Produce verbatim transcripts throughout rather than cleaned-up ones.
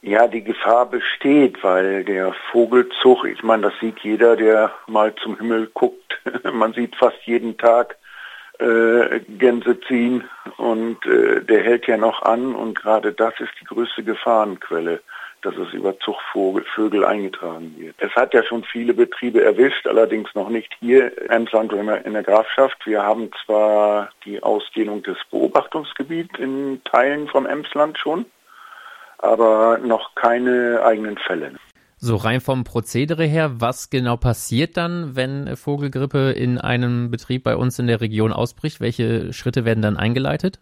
Ja, die Gefahr besteht, weil der Vogelzug, ich meine, das sieht jeder, der mal zum Himmel guckt. Man sieht fast jeden Tag äh, Gänse ziehen und äh, der hält ja noch an und gerade das ist die größte Gefahrenquelle, dass es über Zuchtvögel Vögel eingetragen wird. Es hat ja schon viele Betriebe erwischt, allerdings noch nicht hier im Emsland oder in der Grafschaft. Wir haben zwar die Ausdehnung des Beobachtungsgebiets in Teilen vom Emsland schon, aber noch keine eigenen Fälle. So rein vom Prozedere her, was genau passiert dann, wenn Vogelgrippe in einem Betrieb bei uns in der Region ausbricht? Welche Schritte werden dann eingeleitet?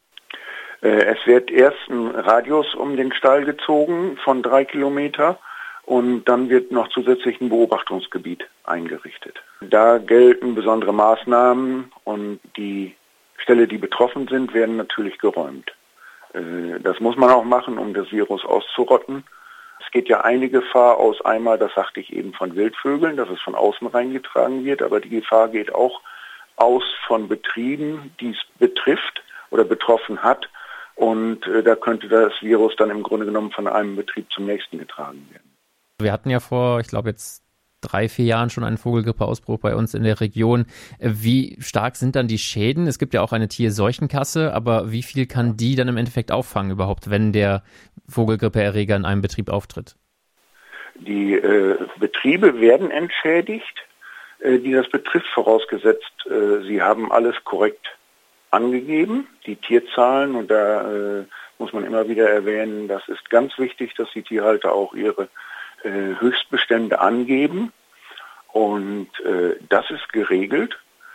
Es wird erst ein Radius um den Stall gezogen von drei Kilometer und dann wird noch zusätzlich ein Beobachtungsgebiet eingerichtet. Da gelten besondere Maßnahmen und die Ställe, die betroffen sind, werden natürlich geräumt. Das muss man auch machen, um das Virus auszurotten. Es geht ja eine Gefahr aus, einmal, das sagte ich eben, von Wildvögeln, dass es von außen reingetragen wird, aber die Gefahr geht auch aus von Betrieben, die es betrifft oder betroffen hat. Und äh, da könnte das Virus dann im Grunde genommen von einem Betrieb zum nächsten getragen werden. Wir hatten ja vor, ich glaube jetzt drei, vier Jahren schon einen Vogelgrippeausbruch bei uns in der Region. Wie stark sind dann die Schäden? Es gibt ja auch eine Tierseuchenkasse, aber wie viel kann die dann im Endeffekt auffangen überhaupt, wenn der Vogelgrippeerreger in einem Betrieb auftritt? Die äh, Betriebe werden entschädigt, äh, die das betrifft, vorausgesetzt, äh, sie haben alles korrekt angegeben, die Tierzahlen, und da äh, muss man immer wieder erwähnen, das ist ganz wichtig, dass die Tierhalter auch ihre äh, Höchstbestände angeben, und äh, das ist geregelt.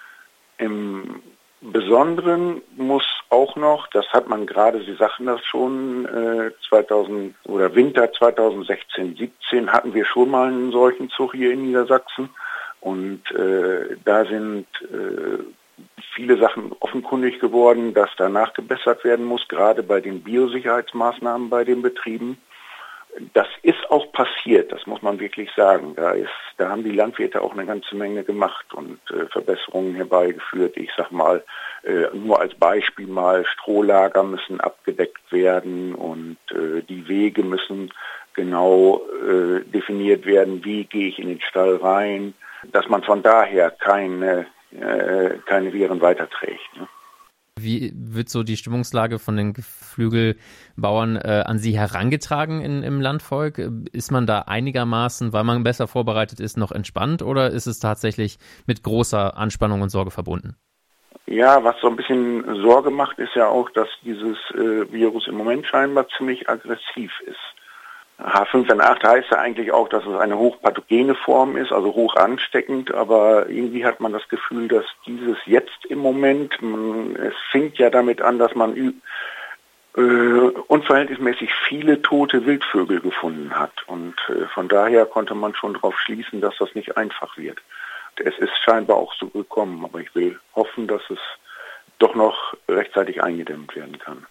Im Besonderen muss auch noch, das hat man gerade, Sie sagten das schon, äh, zweitausend oder Winter zweitausendsechzehn siebzehn hatten wir schon mal einen solchen Zug hier in Niedersachsen, und äh, da sind äh, viele Sachen offenkundig geworden, dass da nachgebessert werden muss, gerade bei den Biosicherheitsmaßnahmen bei den Betrieben. Das ist auch passiert, das muss man wirklich sagen. Da ist, da haben die Landwirte auch eine ganze Menge gemacht und äh, Verbesserungen herbeigeführt. Ich sag mal, äh, nur als Beispiel mal, Strohlager müssen abgedeckt werden und äh, die Wege müssen genau äh, definiert werden, wie gehe ich in den Stall rein, dass man von daher keine, äh, keine Viren weiterträgt. Ne? Wie wird so die Stimmungslage von den Geflügelbauern äh, an Sie herangetragen in, im Landvolk? Ist man da einigermaßen, weil man besser vorbereitet ist, noch entspannt, oder ist es tatsächlich mit großer Anspannung und Sorge verbunden? Ja, was so ein bisschen Sorge macht, ist ja auch, dass dieses äh, Virus im Moment scheinbar ziemlich aggressiv ist. H fünf N acht heißt ja eigentlich auch, dass es eine hochpathogene Form ist, also hoch ansteckend, aber irgendwie hat man das Gefühl, dass dieses jetzt im Moment, man, es fängt ja damit an, dass man äh, unverhältnismäßig viele tote Wildvögel gefunden hat, und äh, von daher konnte man schon darauf schließen, dass das nicht einfach wird. Es ist scheinbar auch so gekommen, aber ich will hoffen, dass es doch noch rechtzeitig eingedämmt werden kann.